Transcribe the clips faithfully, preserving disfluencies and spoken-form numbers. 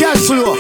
Yes, slow.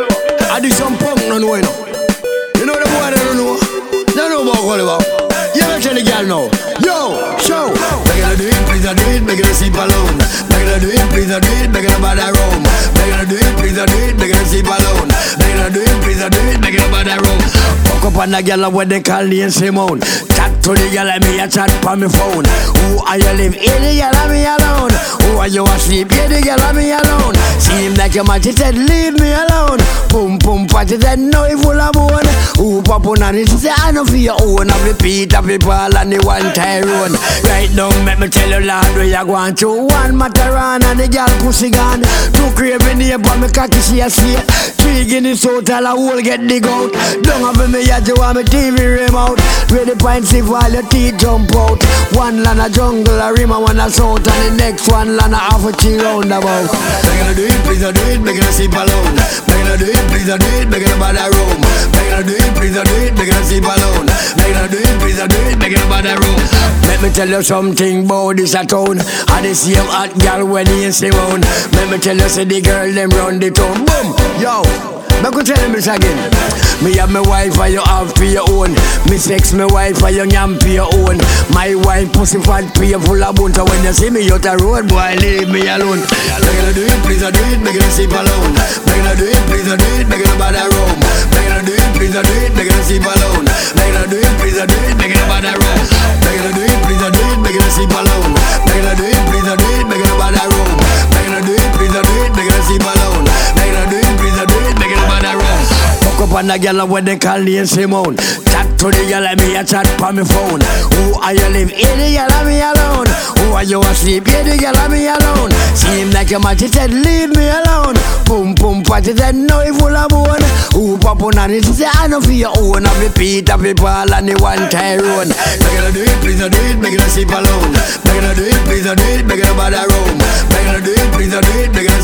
I do some punk, no know, you know. You know the boy, they don't know. They don't know about Oliver. You don't tell the girl now. Yo, show. Make her do it, please do it, make her sleep alone. Make her do it, please do it, make her bother room. Make her do it, please do it, make her sleep alone. Make her do it, please do it, make her bother room. Fuck up on the girl what they call Lane Simone. Chat to the girl and me a chat on my phone. Who are you live? Here the girl and me alone. Who are you asleep? Here the girl and me alone. Seem like your man, she said leave me alone. Pum pum pat, she said no, he full of bone. Who pop on and she said I know for your own. I repeat of people and the one Tyrone. Right now, make me tell you Lord where you going to. One Mataran and the girl pussy gone. Two craving here but me cocky she a see. Three guineas so tell a hole get dig out. Don't have me yet you want me T V remote. Where the pint see while your teeth jump out. One land a jungle a rim and one a south. And the next one land a half a tree roundabout. Make her do it, please do it, make her sleep alone. Make her do it, please do it, make her bother room. Make her do it, please do it, make her sleep alone. Make her do it, please do it, make her bother room. Let me tell you something about this a town. I the same hot girl when he is around. Let me tell you say the girl them run the town. Boom, yo. I could tell him this again. Me have my wife and you have for your own. Me sex my wife and you yam for your own. My wife pussy fat for you full of bone. So when you see me out the road, boy, leave me alone. Make her do it, please do it, make her sleep alone. Make her do it, please do it, make her bother room. Make her do it, please do it, make her sleep alone. Make her do it, please do it, make her bother room. Make her do it, please do it, make her sleep alone. Make her do it, please do it, make her bother room. Make her do it, please do it, make her sleep alone. Make her do it, please do it, make her bother room. Fuck up on the girl what they call Lane Simone. Chat to the girl and me a chat on my phone. Who are you live? Here the girl and me alone. Who are you asleep? Here the girl and me alone. Seem like your man, she said leave me alone. Pum pum pat, she said no, he full of bone. Who pop on and she said I know for your own. I repeat of people and the one Tyrone. Make her do it, please do it, make her sleep alone. Make her do it, please do it, make her bother room. Make her do it, please do it, make her